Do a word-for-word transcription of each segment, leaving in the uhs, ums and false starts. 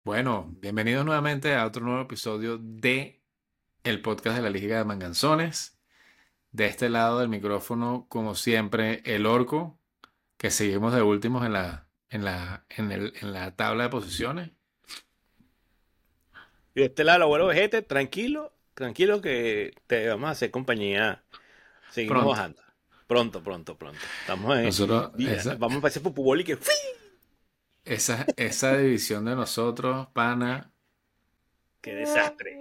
Bueno, bienvenidos nuevamente a otro nuevo episodio de el podcast de la Liga de Manganzones. De este lado del micrófono, como siempre, el Orco, que seguimos de últimos en la, en la, en el, en la tabla de posiciones. Y de este lado, el abuelo Vegete, tranquilo, tranquilo que te vamos a hacer compañía. Seguimos Pronto. bajando. Pronto, pronto, pronto. Estamos en. Nosotros, di- esa, Vamos a pasar por fútbol y que. ¡fui! esa, esa división de nosotros, pana, ¡Qué desastre!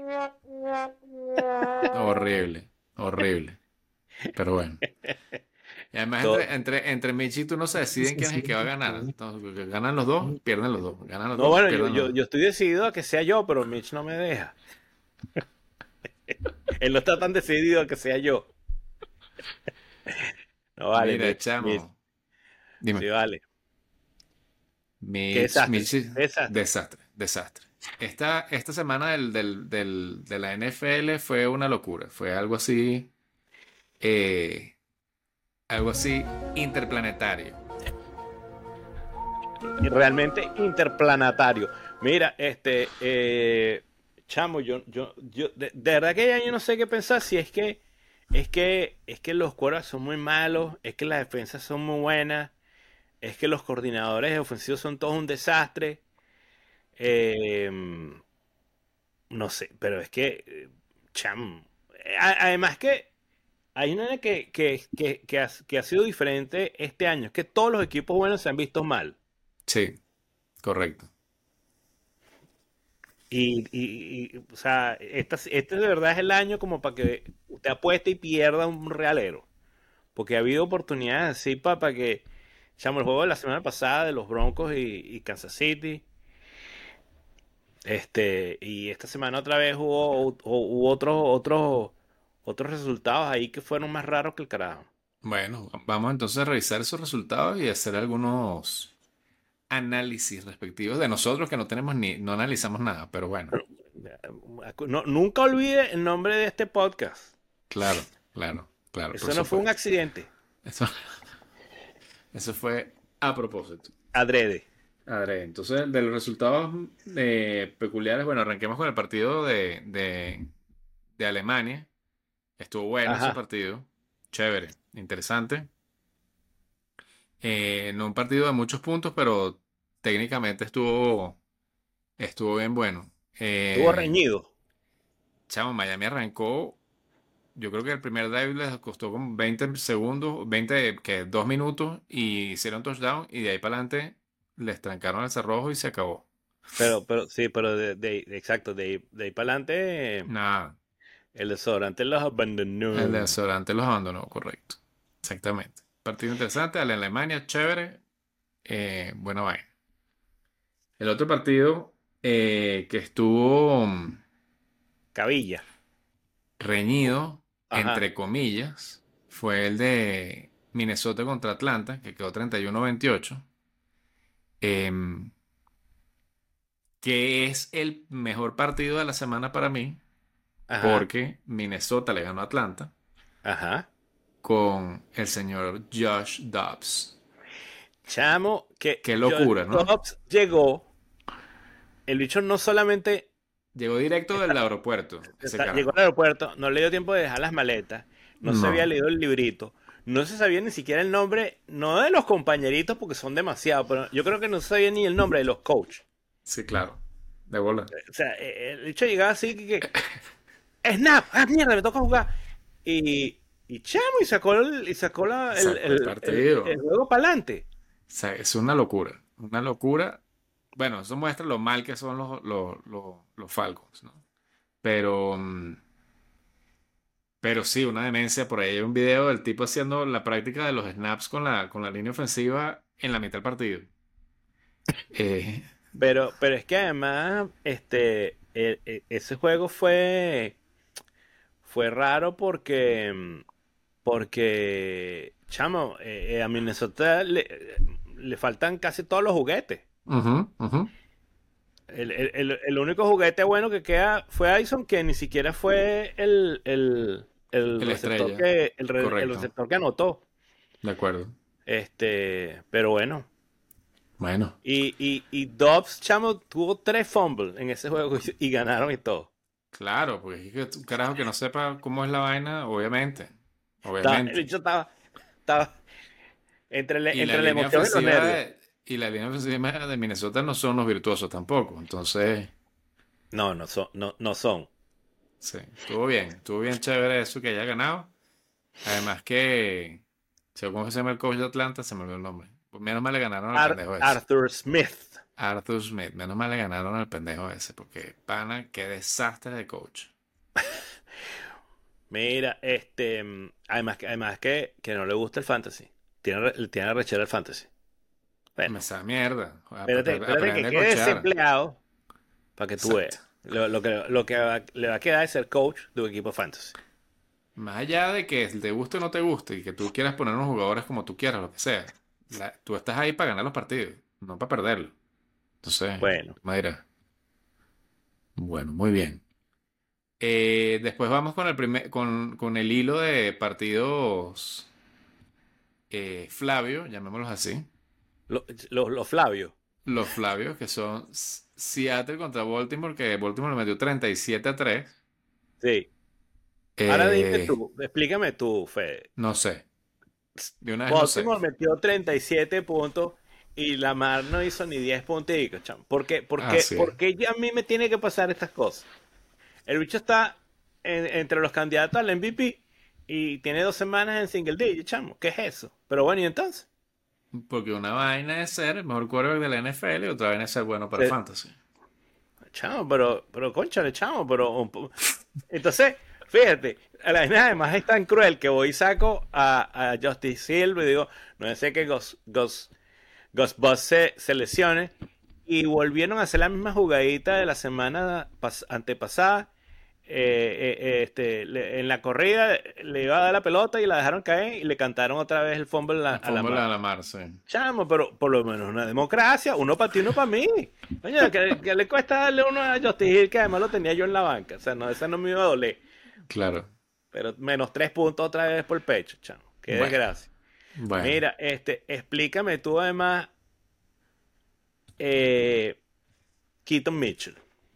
horrible, horrible. Pero bueno. Y además Todo- entre, entre, entre Mitch y tú no se deciden quién es el que va a ganar. Entonces, ganan los dos, pierden los dos. Ganan los No, dos, bueno, yo, pierden los yo, dos. yo estoy decidido a que sea yo, pero Mitch no me deja. Él no está tan decidido a que sea yo. No vale, Mira, Mitch, Mitch. chamo. Sí, Dime. vale. Qué Mitch, desastre. Mitch, Qué desastre. desastre, desastre. Esta, esta semana del, del, del- de la N F L fue una locura. Fue algo así, eh, algo así interplanetario. Y realmente interplanetario. Mira, este, eh, chamo, yo, yo, yo, de, de verdad que ya yo no sé qué pensar si es que, es que, es que los quarterbacks son muy malos, es que las defensas son muy buenas, es que los coordinadores ofensivos son todos un desastre. eh, no sé, pero es que, eh, chamo, eh, a- además que hay una que, que, que, que ha, que ha sido diferente este año, es que todos los equipos buenos se han visto mal. Sí, correcto. Y, y- y, o sea, esta, este de verdad es el año como para que usted apueste y pierda un realero. Porque ha habido oportunidades así para que, echamos el juego de la semana pasada de los Broncos y, y Kansas City. Este, y esta semana otra vez hubo, hu- hubo otros, otros, otros resultados ahí que fueron más raros que el carajo. Bueno, vamos entonces a revisar esos resultados y hacer algunos análisis respectivos de nosotros que no tenemos ni, no analizamos nada, pero bueno, No, nunca olvide el nombre de este podcast. claro, claro, claro, por Eso no fue un supuesto. accidente. Eso, eso fue a propósito. Adrede. A ver, entonces, de los resultados eh, peculiares, bueno, arranquemos con el partido de, de, de Alemania. Estuvo bueno ese Ajá. partido. Chévere, interesante. Eh, no un partido de muchos puntos, pero técnicamente estuvo, estuvo bien bueno. Estuvo Eh, reñido. chamo, Miami arrancó. Yo creo que el primer drive les costó como veinte segundos, veinte que dos minutos, y hicieron touchdown. Y de ahí para adelante les trancaron el cerrojo y se acabó. Pero, pero, sí, pero de, de- de- exacto, de, ahí- de ahí para adelante, Nada. el desodorante los El abandonó. desodorante los abandonó, correcto. Exactamente. Partido interesante, a la Alemania, chévere, eh, buena vaina. El otro partido eh, que estuvo mm, Cabilla. reñido, Ajá. entre comillas, fue el de Minnesota contra Atlanta, que quedó treinta y uno a veintiocho, em, que es el mejor partido de la semana para mí, Ajá. porque Minnesota le ganó a Atlanta Ajá. con el señor Josh Dobbs. Chamo, que Qué Josh locura, ¿no? Dobbs llegó. El bicho no solamente Llegó directo del está- aeropuerto, ese está- llegó carajo. al aeropuerto, no le dio tiempo de dejar las maletas, no se había No, leído el librito, no se sabía ni siquiera el nombre, no de los compañeritos porque son demasiados, pero yo creo que no se sabía ni el nombre de los coaches. sí, claro. De bola. O sea, eh, el bicho llegaba así que, que Snap, ah, mierda, me toca jugar. Y, y chamo, y sacó el, y sacó la, el, Sacó el el, el, el partido. juego para adelante. O sea, es una locura. Una locura. Bueno, eso muestra lo mal que son los, los, los, los Falcons, ¿no? Pero, mm, pero sí, una demencia. Por ahí hay un video del tipo haciendo la práctica de los snaps con la, con la línea ofensiva en la mitad del partido. Eh, Pero, pero es que además, este, e- e- ese juego fue, fue raro porque, mm, porque, chamo, eh, eh, a Minnesota le, le faltan casi todos los juguetes. ujú, ujú. El, el- el- el único juguete bueno que queda fue Addison, que ni siquiera fue el, el, el El receptor estrella. que, el, re- el Correcto. receptor que anotó. De acuerdo. Este, pero bueno, Bueno, Y, y, y Dobbs, chamo, tuvo tres fumbles en ese juego y, y ganaron y todo. claro, porque es que un carajo que no sepa cómo es la vaina, obviamente. Estaba, el Obviamente. bicho estaba, estaba entre, la- Y la entre la línea emoción y los ofensiva nervios. de, y la línea ofensiva de Minnesota no son los virtuosos tampoco. Entonces, No, no son, no, no son. sí, estuvo bien. Estuvo bien chévere eso que haya ganado. Además que, ¿cómo se llama el coach de Atlanta? Se me olvidó el nombre. Pues menos mal le ganaron al Ar- pendejo ese. Arthur Smith. Arthur Smith. Menos mal le ganaron al pendejo ese. Porque, pana, qué desastre de coach. Mira, este, mm, además que, además que, que no le gusta el fantasy. Tiene, re- tiene rechera el fantasy. Me Bueno, esa mierda. espérate, Aprende espérate que aprende a quede coachar. desempleado para que tú Exacto. veas. Lo, lo que, lo que va- le va a quedar es ser coach de un equipo fantasy. Más allá de que te guste o no te guste y que tú quieras poner unos jugadores como tú quieras, lo que sea, la- tú estás ahí para ganar los partidos, no para perderlos. Entonces, Bueno, me dirás. Bueno, muy bien. Eh, después vamos con el primer, con, con el hilo de partidos eh, Flavio, llamémoslos así. los lo, lo Flavio. Los Flavios, que son S- Seattle contra Baltimore, que Baltimore le metió treinta y siete a tres. Sí. Ahora dime Eh, tú, explícame tú, Fede. no sé, de una vez no sé. Baltimore metió treinta y siete puntos y Lamar no hizo ni diez puntos. chamo. ¿Por qué, por qué, Así es. por qué ya a mí me tiene que pasar estas cosas? El bicho está en- entre los candidatos al M V P y tiene dos semanas en single digit, chamo. ¿Qué es eso? Pero bueno, ¿y entonces? Porque una vaina es ser el mejor quarterback de la N F L y otra vaina es ser bueno para Se- fantasy. Chamo, pero, pero, conchale, chamo, pero... un po- Entonces, fíjate, la vaina además es tan cruel que voy y saco a, a Justice Hill y digo, no sé que Gus, Gus, Gus Bus se, se lesione y volvieron a hacer la misma jugadita de la semana pas- antepasada. Eh, eh, eh, este, le- en la corrida le iba a dar la pelota y la dejaron caer y le cantaron otra vez el fumble a, la- El a la fumble mar. a la mar, sí. Chamo, pero por lo menos una democracia, uno para ti, uno para mí. Coño, ¿qué, qué le cuesta darle uno a Justice Hill que además lo tenía yo en la banca? O sea, no, esa no me iba a doler. Claro. Pero menos tres puntos otra vez por pecho, chamo. Qué Bueno, desgracia. bueno. Mira, este, explícame tú además, eh, Keaton Mitchell.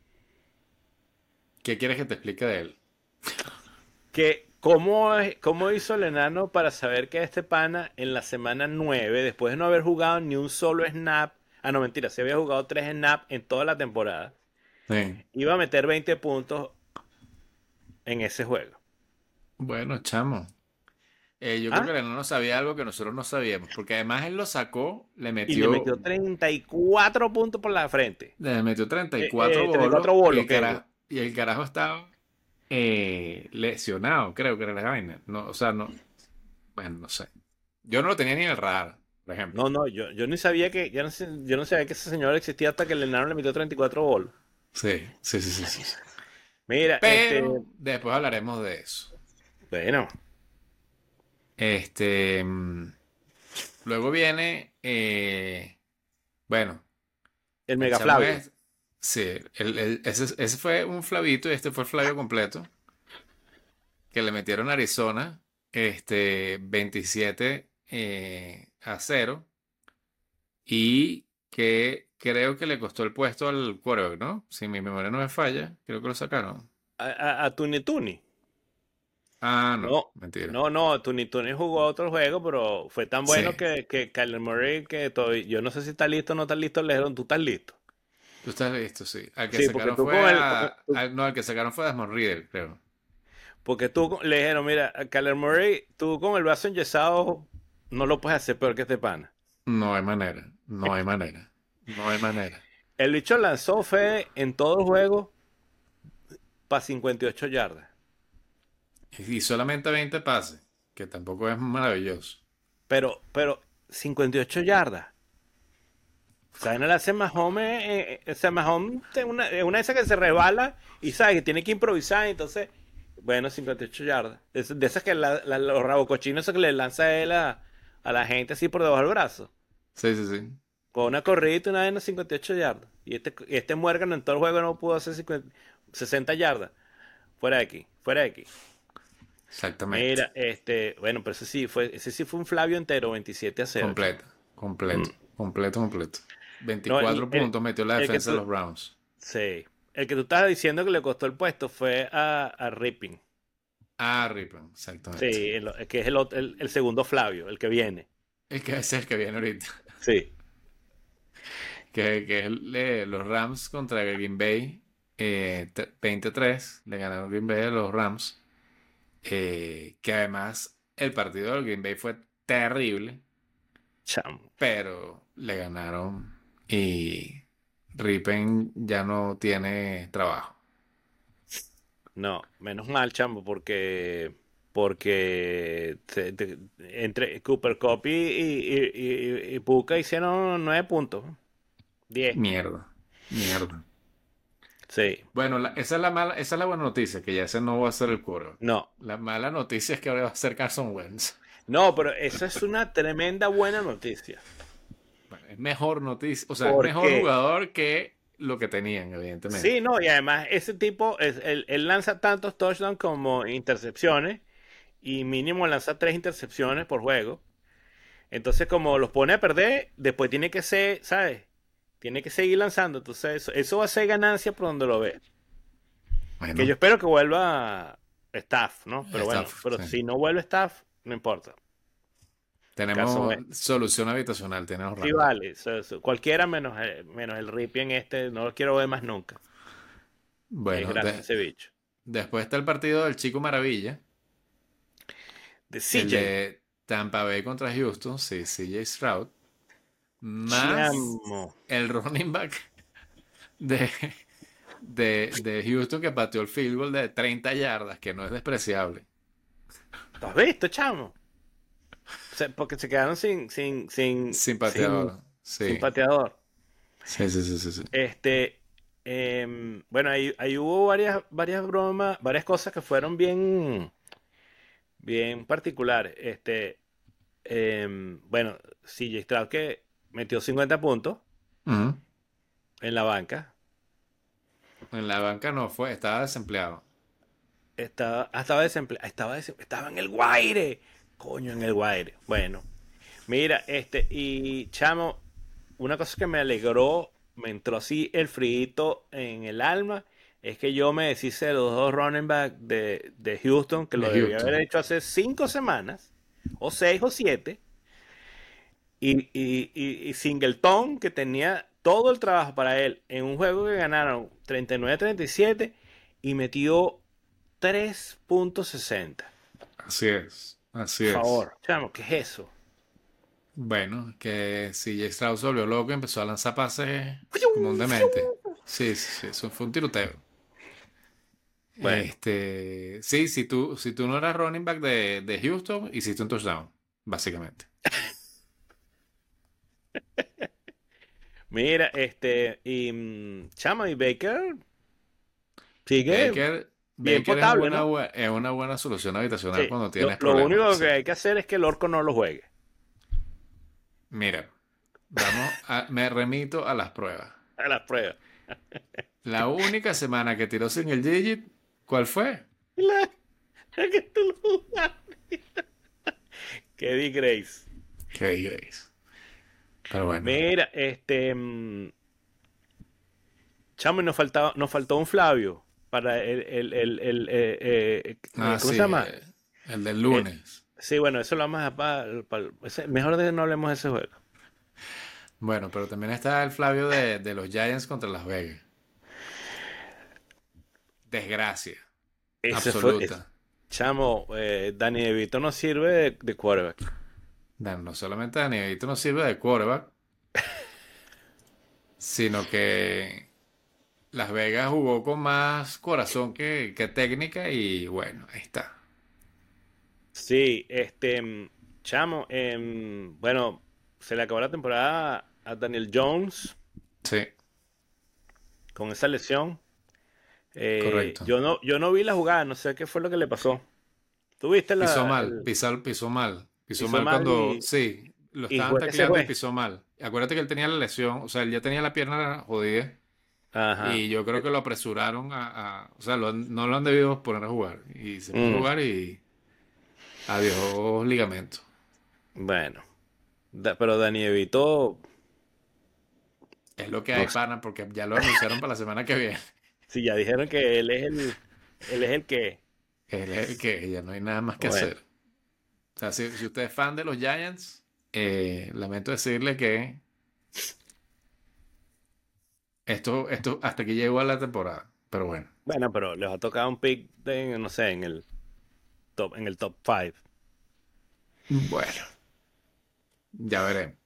¿Qué quieres que te explique de él? Que, ¿cómo, es- cómo hizo el enano para saber que este pana en la semana nueve, después de no haber jugado ni un solo snap, ah, no, mentira, se había jugado tres snaps en toda la temporada, Sí. iba a meter veinte puntos en ese juego? Bueno, chamo. Eh, yo creo que ¿Ah? el enano sabía algo que nosotros no sabíamos, porque además él lo sacó, le Y le metió, metió treinta y cuatro puntos por la frente. le metió treinta y Eh, cuatro eh, treinta y bolos cuatro y bolos, el ¿qué? carajo, y el carajo estaba eh, lesionado, creo que era la vaina. No, o sea, no, bueno, no sé. Yo no lo tenía ni en el radar, por ejemplo. No, no, yo, yo ni sabía que, yo no, sé- yo no sabía que ese señor existía hasta que el enano le metió treinta y cuatro bolos. Sí, sí, sí, sí, sí, sí. Mira, este, Pero después hablaremos de eso. bueno, Este, mm, luego viene, eh, bueno, el el Mega chamo Flavio. es, sí, el- el- ese, ese fue un Flavito y este fue el Flavio completo, que le metieron a Arizona, este, veintisiete eh, a cero, y que creo que le costó el puesto al quarterback, ¿no? Si mi memoria no me falla, creo que lo sacaron. A, a, a Tuni Tuni. Ah, no, No, mentira. no, no, Tuni Tuni jugó otro juego, pero fue tan Sí, bueno que, que Kyler Murray, que todo, yo no sé si está listo o no está listo, le dijeron, tú estás listo. tú estás listo, sí. Al que Sí, porque sacaron tú fue con el, a, con- tú- al- no, al que sacaron fue a Desmond Ridder, creo. porque tú con- le dijeron, mira, a Kyler Murray, tú con el brazo enyesado no lo puedes hacer peor que este pana. No hay manera, no hay manera, no hay manera. El bicho lanzó fe en todo el juego para cincuenta y ocho yardas. Y solamente veinte pases, que tampoco es maravilloso. Pero, pero, cincuenta y ocho yardas. O sea, no le hace Mahomes, eh, eh, o sea, Mahomes es una, es una de esas que se resbala y sabe que tiene que improvisar, entonces, bueno, cincuenta y ocho yardas. Es- de esas que la- la- los rabocochinos esos que le lanza él a, a la gente así por debajo del brazo. Sí, sí, sí. Con una corridita y una vez cincuenta y ocho yardas. Y este, y este muérgano en todo el juego no pudo hacer cincuenta sesenta yardas. Fuera de aquí, fuera de aquí. Exactamente. Mira, este, bueno, pero ese sí fue, ese sí fue un Flavio entero, veintisiete a cero, chamo. Completo, completo, completo, completo. No, el, veinticuatro el, puntos metió la el que defensa de tú, los Browns. sí, el que tú estabas diciendo que le costó el puesto fue a, a Ripping. Ah, Ripon, Sí, exactamente. el- que es el, ot- el, el segundo Flavio, el que viene. El que es el que viene ahorita. Sí. Que, que es el de los Rams contra Green Bay. Eh, te- veintitrés. Le ganaron Green Bay a los Rams. Eh, que además el partido del Green Bay fue terrible. Chamo. Pero le ganaron. Y Ripen ya no tiene trabajo. No, menos mal, chamo, porque porque te- te- entre Cooper Cup y, y, y, y- y Puka hicieron nueve puntos. Diez. Mierda. Mierda. Sí. Bueno, la- esa es la mala, esa es la buena noticia, que ya ese no va a ser el quarterback. No. La mala noticia es que ahora va a ser Carson Wentz. No, pero eso es una tremenda buena noticia. Bueno, es mejor noticia, o sea, es mejor Porque jugador que lo que tenían, evidentemente. sí, no, y además ese tipo, es, él, él lanza tantos touchdowns como intercepciones y mínimo lanza tres intercepciones por juego. Entonces, como los pone a perder, después tiene que ser, ¿sabes? Tiene que seguir lanzando. Entonces, eso, eso va a ser ganancia por donde lo ve. Que yo Bueno, espero que vuelva Staff, ¿no? Pero está, bueno, pero sí. si no vuelve Staff, no importa. Caso Tenemos es. solución habitacional, tenemos Sí, Randall. vale. Eso- eso. Cualquiera menos, eh, menos el Ripien este, no lo quiero ver más nunca. Es Bueno, gratis de- ese bicho. después está el partido del Chico Maravilla, De el C J. de Tampa Bay contra Houston, sí, C J Stroud, más Chiamo. el running back de, de, de Houston que pateó el field goal de treinta yardas, que no es despreciable. ¿Lo has visto, chamo? O sea, porque se quedaron sin, sin, sin, Sin sin, pateador, sin sí. pateador. Sí, sí, sí, sí, sí. Este, em, bueno, ahí, ahí hubo varias, varias bromas, varias cosas que fueron bien, bien particulares. Este, em, bueno, C J Stroud que metió cincuenta puntos Ujú. en la banca. En la banca no fue, estaba desempleado. Estaba, ah, estaba desempleado, estaba, desem- estaba en el Guaire. Coño, en el Guaire. Bueno, mira, este, y chamo, una cosa que me alegró, me entró así el frío en el alma, es que yo me deshice de los dos running back de, de Houston, que De lo debía haber Houston. hecho hace cinco semanas, o seis o siete, y, y, y, y Singleton, que tenía todo el trabajo para él, en un juego que ganaron treinta y nueve a treinta y siete, y metió tres punto sesenta. Así es, así Por es. favor, chamo, ¿qué es eso? Bueno, que C J Stroud se volvió loco y empezó a lanzar pases como un demente. Sí, sí, sí, eso fue un tiroteo. Bueno, Este, sí, si tú, si tú no eras running back de, de Houston, hiciste un touchdown, básicamente. mira, este, y mm, chama y Baker sigue Baker, bien Baker es potable, una, ¿no? bue- es una buena solución habitacional Sí. cuando Lo, tienes lo problemas, único sí. que hay que hacer es que el orco no lo juegue. Mira, vamos a, me remito a las pruebas. A las pruebas. La única semana que tiró sin el digit, ¿cuál fue? La, la que tú lo jugaste. Que di Grace. Kevin Grace. Pero bueno. Mira, este, mm, chamo, y nos faltaba, nos faltó un Flavio para el, el, el, el, eh, eh, eh, Ah, ¿cómo sí, se llama? eh, el del Eh, lunes. sí, bueno, eso lo vamos a para, mejor de no hablemos de ese juego. Bueno, pero también está el Flavio de, de los Giants contra Las Vegas. Desgracia Ese fue, es- absoluta. chamo, eh, Danny DeVito no sirve de, de quarterback. Dan, no solamente Danielito no sirve de quarterback, sino que Las Vegas jugó con más corazón que, que técnica y bueno, ahí está. Sí, este, mm, chamo, em, bueno, se le acabó la temporada a Daniel Jones Sí, con esa lesión. Eh, correcto. yo no, yo no vi la jugada, no sé qué fue lo que le pasó. ¿Tú viste Pisó la, mal, el, pisó, pisó mal. Pisó hizo mal mal cuando, y, sí, lo y estaban jue- ese tacleando y juez? pisó mal. Acuérdate que él tenía la lesión, o sea, él ya tenía la pierna jodida. Ajá. Y yo creo que lo apresuraron a, a- o sea, lo han- no lo han debido poner a jugar. Y se puso a Mm, jugar y adiós ligamento. bueno, Da- pero Danny DeVito Es lo que No hay, sé. pana, porque ya lo anunciaron para la semana que viene. Si ya dijeron que él es el, él es el que. Él es el que ya no hay nada más que Bueno, hacer. O sea, si, si usted es fan de los Giants, eh, lamento decirle que esto, esto hasta aquí llegó a la temporada. Pero bueno, bueno, pero les ha tocado un pick de, no sé, en el top, en el top cinco. bueno, ya veremos.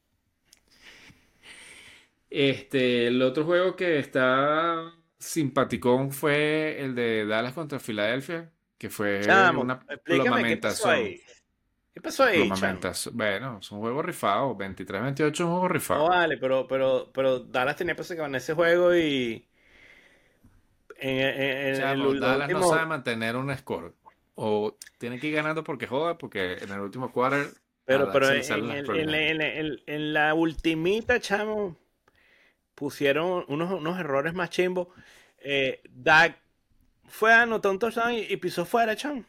Este, el otro juego que está simpaticón fue el de Dallas contra Filadelfia, que fue Chamo, una explícame qué pasó plomamentazón. ahí. ¿Qué pasó ahí, chamo? Plomamentazo. Bueno, es un juego rifado. veintitrés veintiocho es un juego No rifado. vale, pero, pero, pero Dallas tenía pues que ganar ese juego y en, en- en Chamo, los Dallas no sabe últimos. mantener un score. O tiene que ir ganando porque joda, porque en el último quarter a Pero, Dak pero se le salen en, las el- en, la- probabilidades. en, la- en- en la ultimita, chamo, pusieron unos, unos errores más chimbos. Eh, Dak fue a anotar un touchdown y, y pisó fuera, chamo.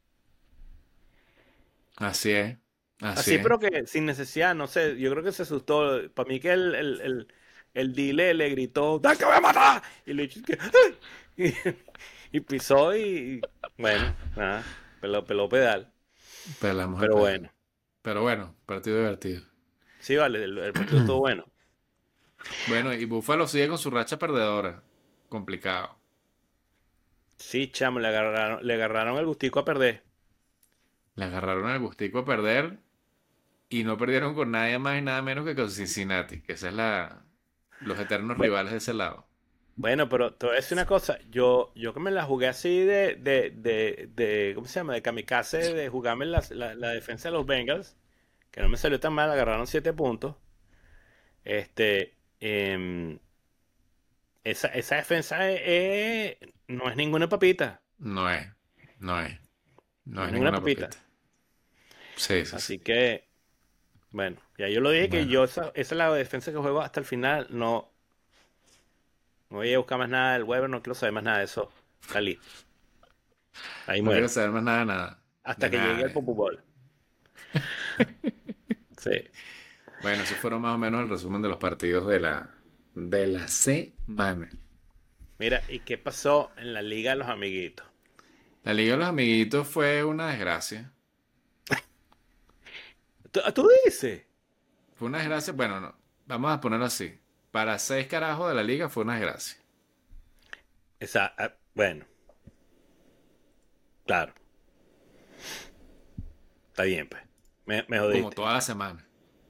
Así es, así Así, es. pero que sin necesidad, no sé, yo creo que se asustó. Para mí que el, el, el, el dile le gritó, ¡Dak, te voy a matar! Y le dijo que, ¡ay! y, y pisó y, bueno, nada, peló, peló pedal. Pelamos el Pero pedal. bueno, Pero bueno, partido divertido. sí, vale, el, el partido estuvo bueno. Bueno, y Buffalo sigue con su racha perdedora. Complicado. Sí, chamo, le agarraron, le agarraron el gustico a perder. Le agarraron el gustico a perder y no perdieron con nadie más y nada menos que con Cincinnati, que esa es la, los eternos Bueno, rivales de ese lado. bueno, pero te voy a decir una cosa, yo, yo que me la jugué así de, de, de, de ¿cómo se llama? De kamikaze, de jugarme la, la, la defensa de los Bengals, que no me salió tan mal, agarraron siete puntos. Este, em, esa, esa defensa es- es- no es ninguna papita, No es, no es, no no es es ninguna ninguna papita. papita. Sí, sí, sí. Así que, bueno, ya yo lo dije que Bueno, yo esa, esa es la defensa que juego hasta el final, no, no voy a buscar más nada del Weber, no quiero saber más nada de eso. Está listo. Ahí no quiero muere. saber más nada, nada, Hasta de que llegue nada. el de- Popo Ball. Sí. Bueno, esos fueron más o menos el resumen de los partidos de la, de la semana. Mira, ¿y qué pasó en la Liga de los Amiguitos? La Liga de los Amiguitos fue una desgracia. ¿Tú, tú dices? Fue una desgracia, bueno, no, vamos a ponerlo así. Para seis carajos de la liga fue una desgracia. Esa, ah, bueno, claro. Está bien, pues. Me, me Como jodiste. toda la semana.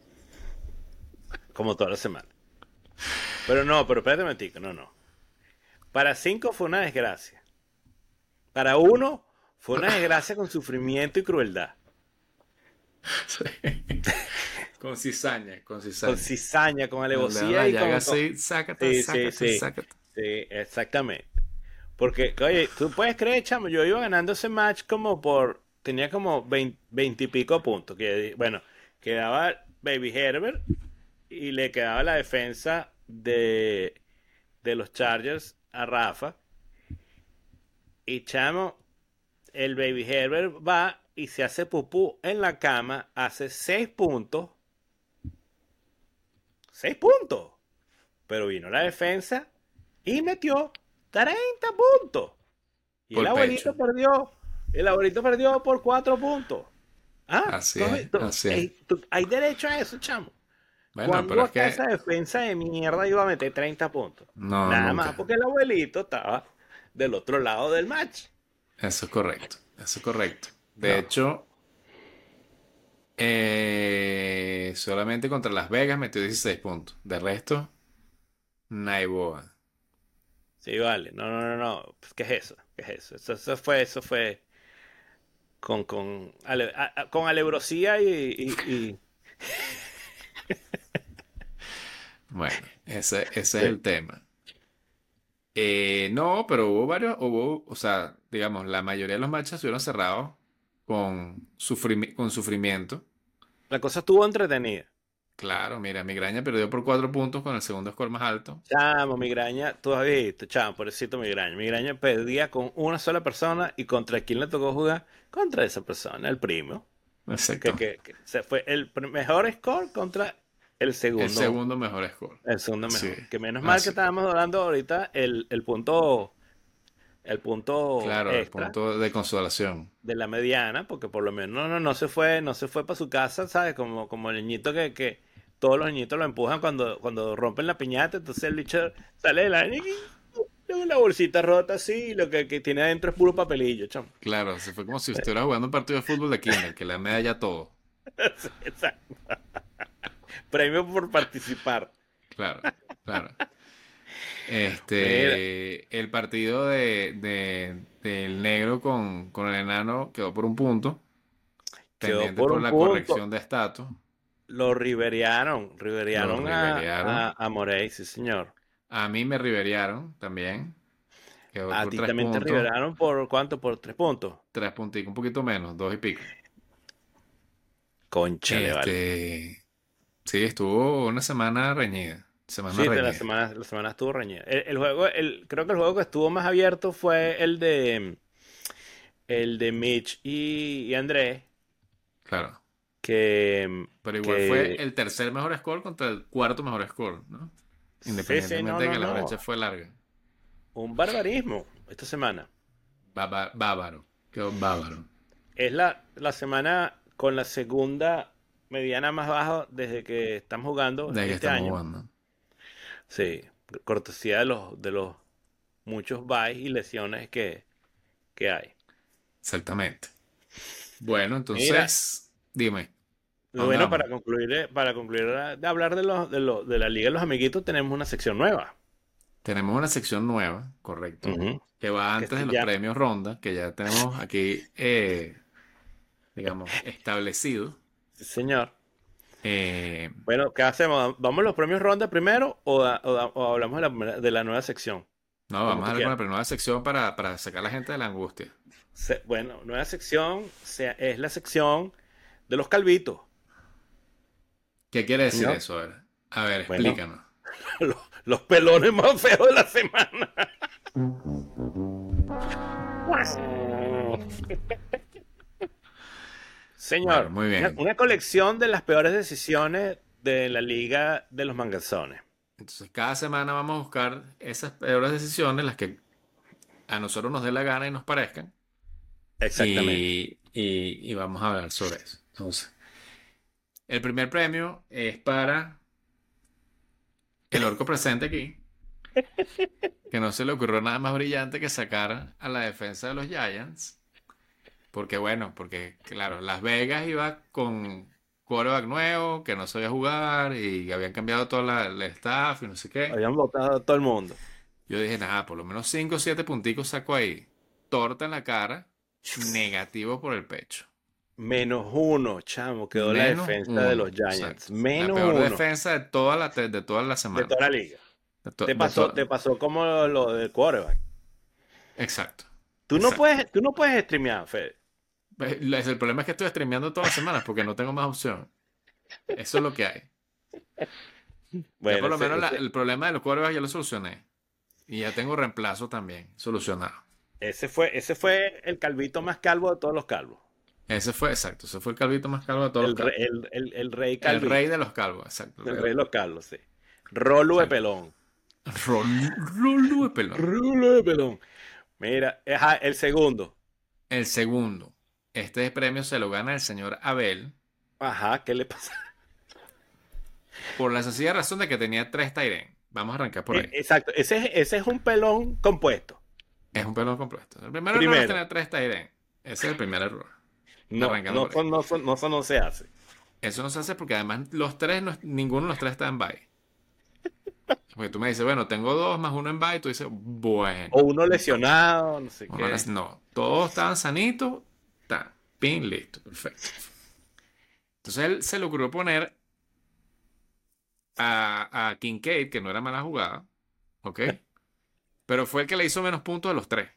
Como toda la semana. Pero no, pero espérate un momentico, no, no. Para cinco fue una desgracia. Para uno fue una desgracia con sufrimiento y crueldad. Con cizaña, con Con cizaña. cizaña, con El dedo en alevosía la y llaga con... con- así, sácate, Sí, sí, sácate, sí. sácate. Sí, exactamente. Porque, oye, tú puedes creer, chamo, yo iba ganando ese match como por, tenía como veinte, veinte y pico puntos. Que, bueno, quedaba Baby Herbert y le quedaba la defensa de, de los Chargers a Rafa. Y chamo, el Baby Herbert va y se hace pupú en la cama, hace seis puntos. Seis puntos. Pero vino la defensa y metió treinta puntos. Y el Por abuelito pecho. perdió. El abuelito perdió por cuatro puntos. Ah, Así ¿tú has es, visto? así es. Ey, tú- hay derecho a eso, chamo. Bueno, pero ¿Cuándo es acá esa que defensa de mierda iba a meter treinta puntos? no, Nada más nunca. porque el abuelito estaba del otro lado del match. Eso es correcto. Eso es correcto. De No. hecho, eh, solamente contra Las Vegas metió dieciséis puntos. De resto, Naiboa. Sí, vale. No, no, no, no. Pues, ¿qué es eso? ¿Qué es eso? Eso, eso fue, eso fue con, con, ale- a- a- con alevosía y, y- y- Bueno, ese, ese es sí. el tema. Eh, no, pero hubo varios, hubo, o sea, digamos, la mayoría de los matches estuvieron cerrados con, sufrimi- con sufrimiento. La cosa estuvo entretenida. Claro, mira, Migraña perdió por cuatro puntos con el segundo score más alto. Chamo, migraña, tú has visto, chamo, pobrecito migraña. Migraña perdía con una sola persona y contra quién le tocó jugar, contra esa persona, el primo. Que, Exacto. que, que se fue el pr- mejor score contra El El segundo, segundo mejor score. el segundo Sí, mejor. Que menos mal que así. estábamos hablando ahorita el, el punto, el punto Claro, el extra punto de consolación. de la mediana, porque por lo menos no, no, no se fue, no se fue para su casa, ¿sabes? Como, como el niñito que, que todos los niñitos lo empujan cuando, cuando rompen la piñata, entonces el bicho sale de la una bolsita rota así, y lo que, que tiene adentro es puro papelillo, chamo. Claro, se fue como si estuviera jugando un partido de fútbol de kinder, que le medalla todo. Sí, exacto. Premio por participar. Claro, claro. Mira, Este, el partido de, de- del negro con, con el enano quedó por un punto, quedó pendiente por por un la punto. corrección de estatus. Lo riveriaron, Los riveriaron a, rivelearon. a, a Morey, sí señor. A mí me riveriaron también. Quedó A por ti tres también te puntos. riveraron por cuánto, por tres puntos. Tres punticos, un poquito menos, dos y pico. Conchale, vale. Este, sí, estuvo una semana reñida. Semana Sí, de la reñida. semana, la semana estuvo reñida. El, el juego, el, creo que el juego que estuvo más abierto fue el de el de Mitch y, y Andrés, Claro. que, Pero igual fue que el tercer mejor score contra el cuarto mejor score, ¿no? sí, sí, no, Independientemente de no, que la brecha no. fue larga. Un barbarismo esta semana. Bába- Bávaro. Quedó bávaro. Es la, la semana con la segunda mediana más baja desde que estamos jugando De que este estamos año. jugando. Sí, cortesía de los, de los muchos byes y lesiones que, que hay. Exactamente. Bueno, Mira, entonces, dime, ¿a dónde bueno, vamos? para concluir, eh, para concluir eh, de hablar de, los, de, los, de la Liga de los Amiguitos, tenemos una sección nueva. Tenemos una sección nueva, correcto, Ujú. que va Que antes de se los llama, premios Ronda, que ya tenemos aquí, eh, digamos, establecido. sí, señor. Eh, Bueno, ¿qué hacemos? ¿Vamos a los premios Ronda primero o, da- o da- o hablamos de la, primera- de la nueva sección? no, Como vamos a tú darle con quieras. la primera sección para, para sacar a la gente de la angustia. Se- bueno, nueva sección se- es la sección de los calvitos. ¿Qué quiere decir Señor. eso? A ver, a ver, Bueno, explícanos. los, los pelones más feos de la semana. Bueno, Señor, muy una, bien. una colección de las peores decisiones de la Liga de los Manganzones. Entonces, cada semana vamos a buscar esas peores decisiones, las que a nosotros nos dé la gana y nos parezcan, Exactamente. y, y- y vamos a hablar sobre eso. Entonces, el primer premio es para el orco presente aquí, que no se le ocurrió nada más brillante que sacar a la defensa de los Giants, porque bueno, porque claro, Las Vegas iba con quarterback nuevo, que no sabía jugar y habían cambiado todo la, el staff y no sé qué. Habían votado a todo el mundo. Yo dije, nada, por lo menos cinco o siete punticos saco ahí. Torta en la cara, negativo por el pecho. Menos uno, chamo, quedó la Menos defensa de los uno, Giants. exacto. La Menos peor uno defensa de toda la, de toda la de semana. toda la liga. De to- Te de pasó, to- te pasó como lo, lo del quarterback. exacto, Tú no exacto. puedes, tú no puedes streamear, Fede. Pues, El problema es que estoy streameando todas las semanas porque no tengo más opción. Eso es lo que hay. Ya Bueno, por lo ese, menos la- ese, el problema de los quarterbacks ya lo solucioné. Y ya tengo reemplazo también, solucionado. ese fue, ese fue el calvito más calvo de todos los calvos. Ese fue, exacto, ese fue el calvito más calvo de todos los El, re- calvos. el, el, el rey El rey calvito. de los calvos, exacto, el El rey de rey los de los calvos. calvos, sí. Rolo de Exacto. pelón. Rol- Rolo de pelón. Rolo de pelón. Mira, ajá, el segundo. El segundo. Este premio se lo gana el señor Abel Ajá, ¿qué le pasa? por la sencilla razón de que tenía tres Tyren. Vamos a arrancar por Eh, ahí. Exacto, ese, es- ese es un pelón compuesto. Es un pelón compuesto. El primer error es Primero, tener tres Tyren. Ese es el primer error. no, Arrancando no, por ahí. son, no, son, no, son- no se hace. Eso no se hace porque además los tres, no- ninguno de los tres está en bye. Porque tú me dices, bueno, tengo dos más uno en bye. Y tú dices, bueno. O uno to- lesionado, no sé uno qué. les- no, todos estaban sanitos. Tan, pin, listo, perfecto. Entonces él se le ocurrió poner a, a Kincaid, que no era mala jugada, ¿ok? Pero fue el que le hizo menos puntos de los tres.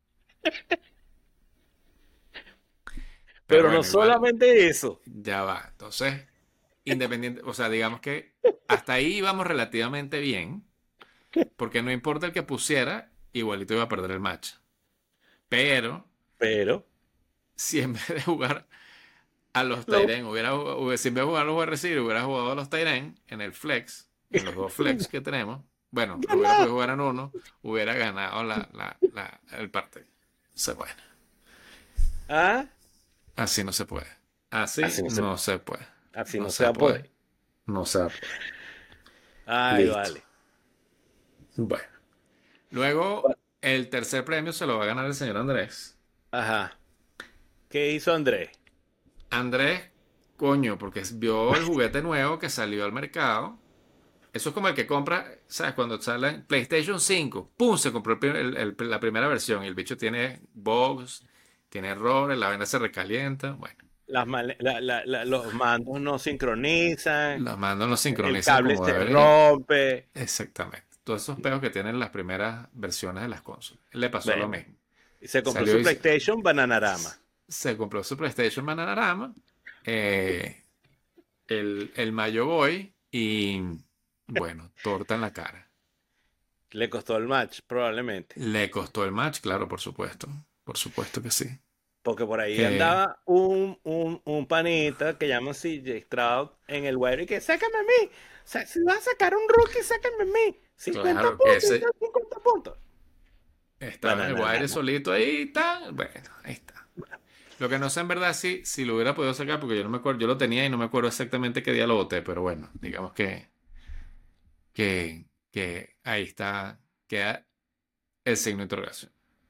Pero Pero no bueno, igual, solamente eso. ya va. Entonces, independiente, o sea, digamos que hasta ahí íbamos relativamente bien, porque no importa el que pusiera, igualito iba a perder el match. Pero, Pero, si en vez de jugar a los Lo- Tyren. Hubiera, hubiera, si en vez de jugar a los wide receiver, hubiera jugado a los Tyren en el flex, en los dos flex que tenemos. Bueno, lo hubiera Ganado. podido jugar en uno, hubiera ganado la, la, la- el partido. Se puede. Ah, Así no se puede. Así así no se, no se puede. así No no se se va a puede. poder. No se puede. Ay, Listo. vale. Bueno. Luego, el tercer premio se lo va a ganar el señor Andrés. Ajá. ¿Qué hizo Andrés? Andrés, coño, porque vio el juguete nuevo que salió al mercado. Eso es como el que compra, ¿sabes? Cuando sale en PlayStation cinco, ¡pum! Se compró el prim- el- el- la primera versión y el bicho tiene bugs, tiene errores, la vaina se recalienta. Bueno, Las male- la- la- la- los mandos no sincronizan, los mandos no el sincronizan cable como se debería. rompe. Exactamente. Todos esos peos que tienen las primeras versiones de las consolas. Le pasó lo Bueno, mismo. y se compró Salió su y se, PlayStation Bananarama. se compró su PlayStation Bananarama, eh, el, el Mayo Boy y, bueno, torta en la cara. Le costó el match, probablemente. Le costó el match, claro, por supuesto. Por supuesto que sí. Porque por ahí Eh, andaba un, un, un panita que llaman C J Stroud en el wire y que sácame a mí. Sa- si vas a sacar un rookie, sácame a mí. cincuenta claro que puntos, ese cincuenta puntos. estaba en el Wire Bananarama. solito ahí y tal. Bueno, ahí está. Lo que no sé en verdad si, si lo hubiera podido sacar, porque yo no me acuerdo, yo lo tenía y no me acuerdo exactamente qué día lo boté, pero bueno, digamos que, que, que ahí está, queda el signo de interrogación.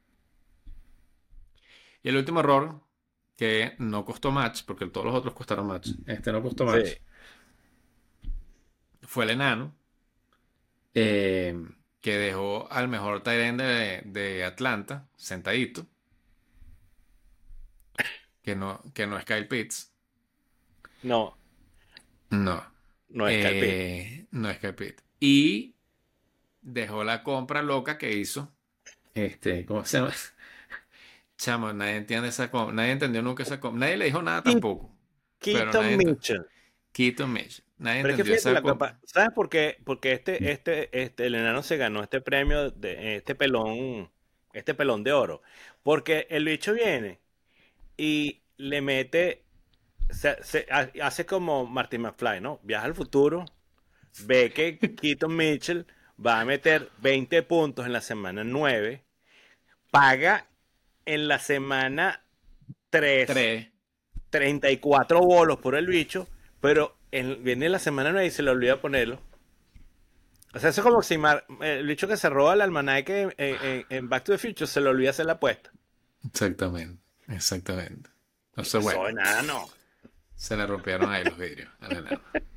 Y el último error, que no costó match, porque todos los otros costaron match, este no costó match, Sí. fue el enano, eh, que dejó al mejor tight end de, de Atlanta sentadito, que no, que no es Kyle Pitts. No, No, no es Calpit. eh, no es Kyle Pitts. Y dejó la compra loca que hizo. Este, ¿cómo se llama? Chamo, nadie entiende esa compra. Nadie entendió nunca esa compra. Nadie le dijo nada tampoco. Pero Keaton nadie entendió. Mitchell. Keaton Mitchell. Nadie Pero es que entendió fíjate esa la capa. compra. ¿Sabes por qué? Porque este, este, este, el enano se ganó este premio de este pelón, este pelón de oro. Porque el bicho viene y le mete, se- se- ha- hace como Martin McFly, ¿no? Viaja al futuro, ve que Keaton Mitchell va a meter veinte puntos en la semana nueve, paga en la semana tres Tres. treinta y cuatro bolos por el bicho, pero en- viene la semana nueve y se le olvida ponerlo. O sea, eso es como si Mar- el bicho que se roba el almanaque en, en- en Back to the Future se le olvida hacer la apuesta. Exactamente. Exactamente. ¿Qué Entonces, pasó, bueno, enano? se le rompieron ahí los vidrios al enano.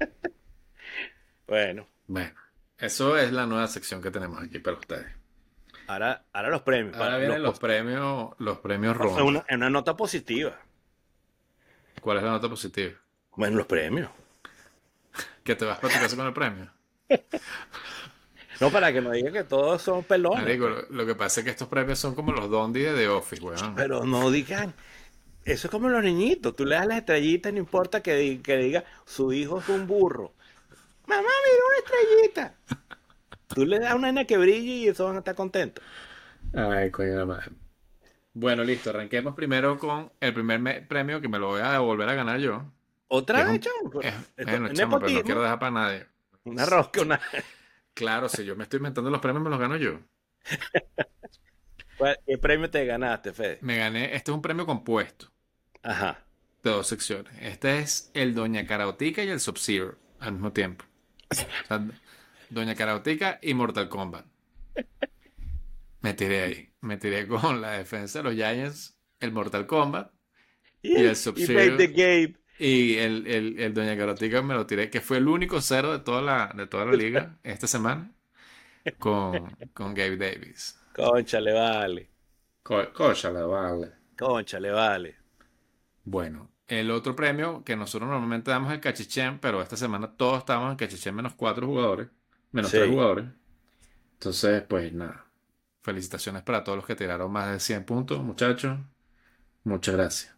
Bueno, Bueno, eso es la nueva sección que tenemos aquí para ustedes. ahora, ahora los premios. Ahora Para, los vienen los pos- premios, los premios en una, ronda. en una nota positiva. ¿Cuál es la nota positiva? Bueno, los premios. ¿Que te vas para tu casa con el premio? No, para que no digan que todos son pelones, Marico, pues. lo, lo que pasa es que estos premios son como los Dondi de The Office, weón. Pero no digan. Eso es como los niñitos. Tú le das las estrellitas, no importa que, di- que diga su hijo es un burro. Mamá, mira una estrellita. Tú le das una nena que brille y eso van a estar contentos. Ay, coño de la madre. Bueno, listo. Arranquemos primero con el primer me- premio que me lo voy a volver a ganar yo. Que Otra es vez, un... chamo. Pero es- esto bueno, es chamo, pero no quiero nepotismo. dejar para nadie. Una rosca, una. Claro, si yo me estoy inventando los premios, me los gano yo. ¿Cuál- ¿Qué premio te ganaste, Fede? Me gané, este es un premio compuesto Ajá. de dos secciones. Este es el Doña Caraotica y el Sub-Zero al mismo tiempo. O sea, Doña Caraotica y Mortal Kombat. Me tiré ahí. Me tiré con la defensa de los Giants, el Mortal Kombat Y, y el y Fade the Sub-Zero. Game. Y el, el, el Doña Caraotica me lo tiré, que fue el único cero de toda la, de toda la liga esta semana con, con Gabe Davis. Cónchale, vale. Co- Cóchala, vale. Cónchale, vale. Bueno, el otro premio que nosotros normalmente damos es el Cachichén, pero esta semana todos estábamos en Cachichén menos cuatro jugadores, menos tres Sí. jugadores. Entonces, pues nada. Felicitaciones para todos los que tiraron más de cien puntos, muchachos. Muchas gracias.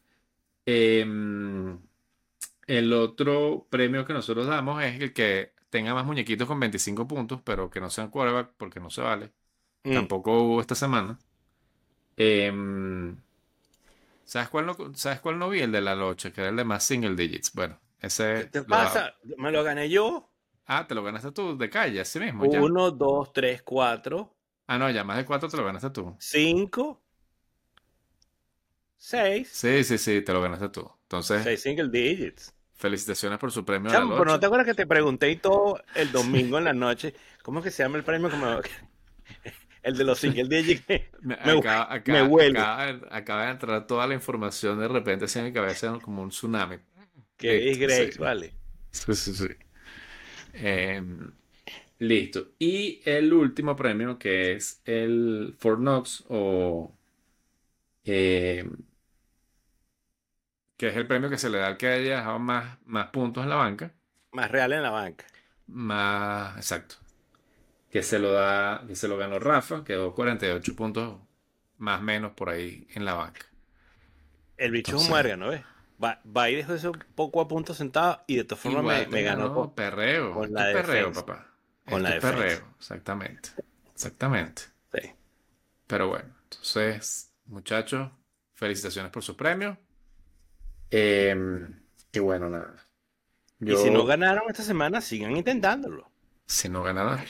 Em, el otro premio que nosotros damos es el que tenga más muñequitos con veinticinco puntos, pero que no sean quarterback porque no se vale. Mm. Tampoco hubo esta semana. Em, ¿Sabes cuál no, sabes cuál no vi? El de la noche, que era el de más single digits. Bueno, ¿Qué ese te lo da. pasa? Me lo gané yo. Ah, te lo ganaste tú de calle, así mismo, ya. Uno, dos, tres, cuatro, Ah, no, ya más de cuatro te lo ganaste tú. cinco, seis. Sí, sí, sí, te lo ganaste tú. Entonces, Seis single digits. felicitaciones por su premio de la Chamo, pero no locha. te acuerdas que te pregunté y todo el Sí, domingo en la noche. ¿Cómo es que se llama el premio? Como el de los sí. single digits que Me- me, hue- acaba, me acá, huele. acaba, acaba de entrar toda la información de repente así en mi cabeza como un tsunami. Que Listo, sí. disgrace, vale. Sí, sí, sí. Em, listo. Y el último premio que es el Fort Knox o em, que es el premio que se le da al que haya dejado más, más puntos en la banca. Más real en la banca. Más, exacto. Que se lo da, que se lo ganó Rafa, quedó cuarenta y ocho puntos más o menos por ahí en la banca. El bicho es un Entonces, muérgano, ¿ves? Va, va y dejó eso poco a punto sentado y de todas formas me, igual te me ganó con, ganó perreo. con Esto la es perreo, defensa. papá. Con la Esto es defensa. perreo, exactamente. Exactamente. Sí. Pero bueno, entonces, muchachos, felicitaciones por su premio. Em, y bueno, nada. Y si no Yo, ganaron esta semana, sigan intentándolo. si no ganaba,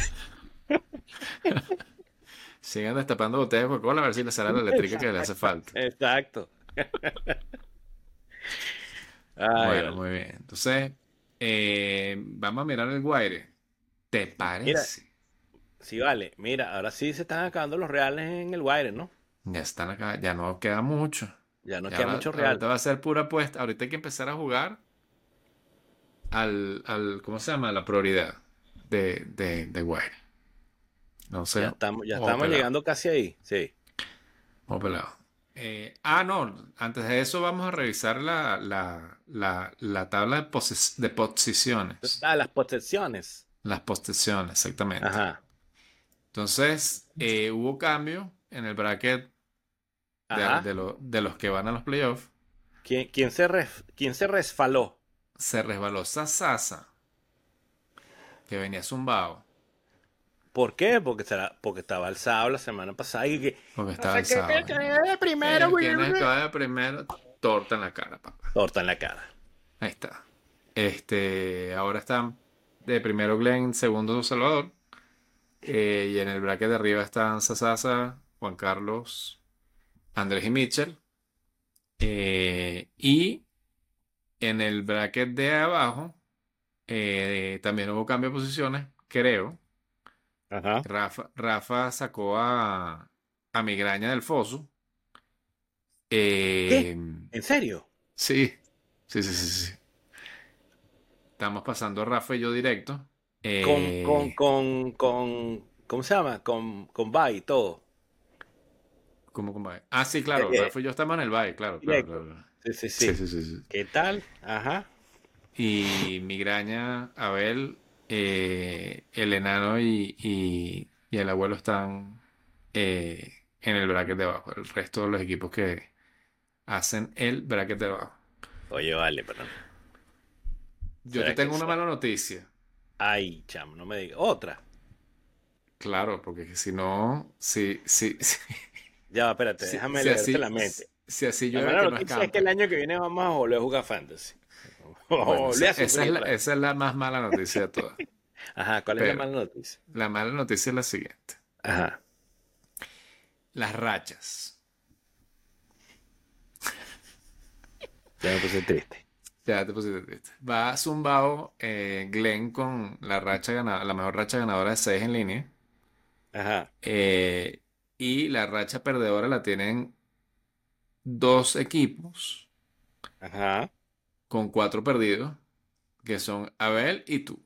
sigan destapando botellas de Coca-Cola a ver si les sale la eléctrica que le hace Exacto. falta. Exacto. Ay, Bueno, vale. muy bien. Entonces, eh, vamos a mirar el Guaire. ¿Te Mira, parece? sí, vale. Mira, ahora sí se están acabando los reales en el Wire, ¿no? Ya están acá, ya no queda mucho. Ya no Y queda ahora, mucho real. ahorita va a ser pura apuesta. Ahorita hay que empezar a jugar al, al ¿cómo se llama? La prioridad de, de, de Guaire. Ya Entonces, estamos, ya ojo estamos pelado, llegando casi ahí. Sí. ojo pelado. Eh, ah, no, antes de eso vamos a revisar la, la, la, la tabla de, posis- de posiciones. Ah, las posesiones. Las posiciones, exactamente. Ajá. Entonces, eh, hubo cambio en el bracket de, Ajá. de, lo- de los que van a los playoffs. ¿Quién, quién se ref- quién se resfaló? Se resbaló Sasa, que venía zumbado, ¿Por qué? Porque, será, porque estaba alzado la semana pasada y que porque no estaba sé qué, alzado. qué, ¿Eh? qué, de primero, El güey. quien acaba de primero, torta en la cara, papá. Torta en la cara. Ahí está. Este, ahora están de primero Glenn, segundo Salvador. Eh, y en el bracket de arriba están Sasasa, Juan Carlos, Andrés y Mitchell. Eh, y en el bracket de abajo eh, también hubo cambio de posiciones, creo. Ajá. Rafa, Rafa sacó a, a Migraña del Foso. Eh, ¿Qué? ¿En serio? sí, sí, sí, sí, sí. Estamos pasando Rafa y yo directo. Con, con, Eh, con, con, ¿cómo se llama? Con, con bye y todo. ¿cómo, cómo va? Ah, sí, Eh, claro, eh, Rafa y yo estamos en el bye, claro, claro, claro, directo. claro. Sí, sí, Sí, sí. sí, sí, sí. ¿Qué tal? Ajá. Y Migraña, Abel, eh, el enano y, y, y el abuelo están eh, en el bracket de abajo. El resto de los equipos que hacen el bracket de abajo. Oye, vale, pero Yo te ¿será que tengo una será? mala noticia. Ay, chamo, no me digas. Otra. Claro, porque si no, si, si, si, Ya va, espérate, si, déjame si leerte así, la mente. si así La llueve mala que no noticia es que el escampe. año que viene vamos a volver a jugar Fantasy. Vamos a Bueno, volver esa, a esa es sufrir la, otra vez. esa es la más mala noticia de todas. Ajá, ¿cuál es la Pero mala noticia? la mala noticia es la siguiente. Ajá. Las rachas. Ya me puse triste. Ya te pusiste triste. Va zumbado eh, Glenn con la racha ganada, la mejor racha ganadora de seis en línea. Ajá. Eh, y la racha perdedora la tienen dos equipos Ajá. con cuatro perdidos, que son Abel y tú.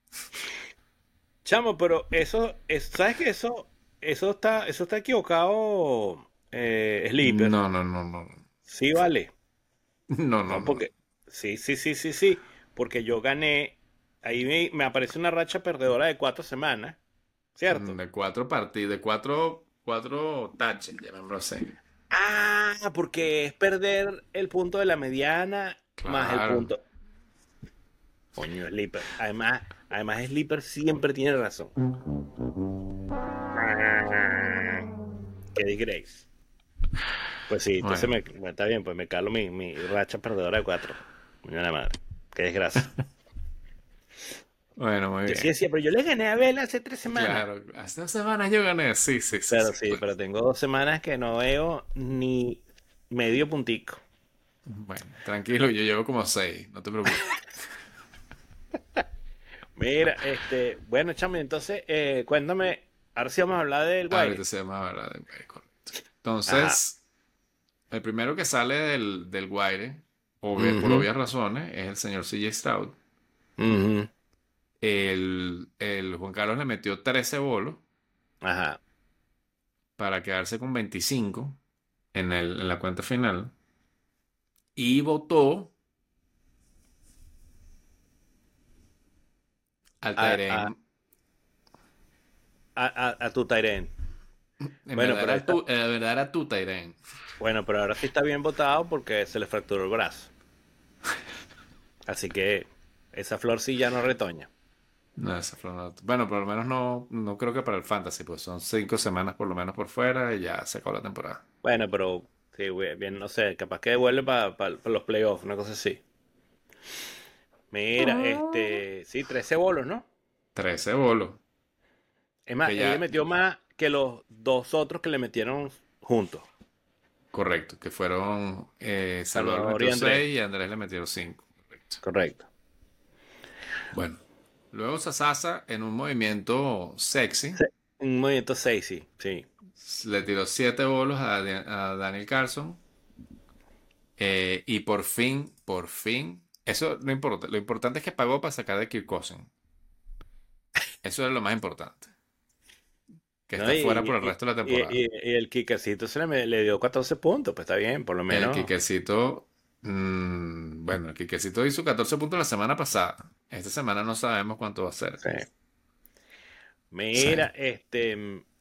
Chamo, pero eso, es, ¿sabes qué? Eso, eso está, eso está equivocado, eh, Sleeper. No, no, no, no. Sí, vale. No, no, No, no. porque, sí, sí, sí, sí, sí. Porque yo gané, ahí me, me aparece una racha perdedora de cuatro semanas, Mm, ¿cierto? De cuatro partidos, de cuatro, cuatro taches, llamémoslo así. Ah, porque es perder el punto de la mediana más el Claro. punto. Coño, Sleeper. Además, además Sleeper siempre tiene razón. Ah, qué disgrace. Pues sí, entonces Bueno, me, me- está bien, pues me calo mi, mi racha perdedora de cuatro. Coño de la madre. Qué desgracia. bueno, muy Yo sí bien. decía, pero yo le gané a Vela hace tres semanas. Claro, hace dos semanas yo gané. Sí, sí, sí, Pero sí, sí, claro. pero tengo dos semanas que no veo ni medio puntico. Bueno, tranquilo, yo llevo como seis, no te preocupes. Mira, este, bueno, chamo, entonces, eh, cuéntame, ahora sí vamos a hablar del Ahorita Guaire. se llama, ¿verdad? Del Guaire, correcto. Ajá. Entonces, el primero que sale del, del Guaire, obvia- por Ujú, obvias razones, es el señor C J Stroud. ujú, El, el Juan Carlos le metió trece bolos ajá. para quedarse con veinticinco en, el, en la cuenta final. Y votó al A, a, Tyrion. a, a, a tu Tyren. En Bueno, verdad pero era esta, tu, en verdad era tu Tyrion. bueno, pero ahora sí está bien votado porque se le fracturó el brazo. Así que esa flor sí ya no retoña. No, esa fue una- Bueno, por lo menos no, no creo que para el Fantasy, pues son cinco semanas por lo menos por fuera y ya se acabó la temporada. Bueno, pero sí, güey, bien, no sé, capaz que vuelve para los playoffs, una cosa así. Mira, este, sí, trece bolos, ¿no? Trece bolos. Es más, Que él le ya, metió más que los dos otros que le metieron juntos. correcto, que fueron, eh, Salvador le Salvador y metió Andrés. seis y Andrés le metieron cinco. Correcto. Correcto. Bueno, luego Sasasa en un movimiento sexy Sí, un movimiento seis, sí, sí. le tiró siete bolos a, a Daniel Carlson, eh, y por fin, por fin, eso no importa, lo importante es que pagó para sacar de Kirk Cousins. Eso era lo más importante, que ¿No? está Y, fuera por el y, resto de la y, temporada. y- y el kickercito se le, me- le dio catorce puntos, pues está bien, por lo El menos. Quiquecito, mm, bueno, el Quiquecito hizo catorce puntos la semana pasada. Esta semana no sabemos cuánto va a ser. Sí. Sí. Mira, este,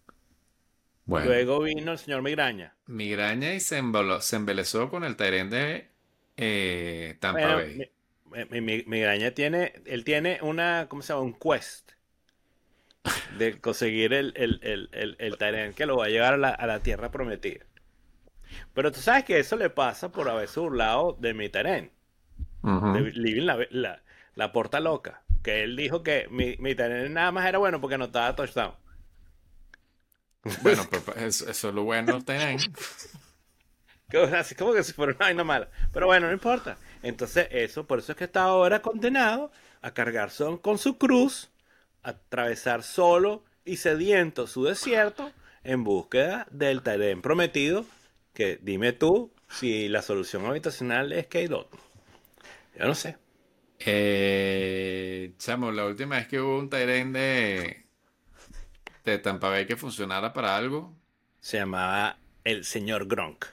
Bueno, luego vino el señor Migraña. migraña y se, emboló- se embelezó con el Tyrén de, eh, Tampa Bueno, Bay. mi, mi- mi- Migraña tiene, él tiene una, ¿cómo se llama? Un quest de conseguir el, el, el, el, el Tyrant que lo va a llevar a la, a la tierra prometida. Pero tú sabes que eso le pasa por haberse burlado de mi Tyrant, de Ujú. Living la, la, la porta loca. Que él dijo que mi, mi Tyrant nada más era bueno porque anotaba touchdown. Bueno, pues pues, eso, eso es lo bueno del Tyrén. Que, así como que si fuera una vaina mala. Pero bueno, no importa. Entonces, eso, por eso es que está ahora condenado a cargar son con su cruz, a atravesar solo y sediento su desierto en búsqueda del Tyrén prometido. Que dime tú si la solución habitacional es K-Dot. Yo no sé. Eh, chamo, la última vez que hubo un Tyrén de, de Tampa Bay que funcionara para algo, Se llamaba el señor Gronk,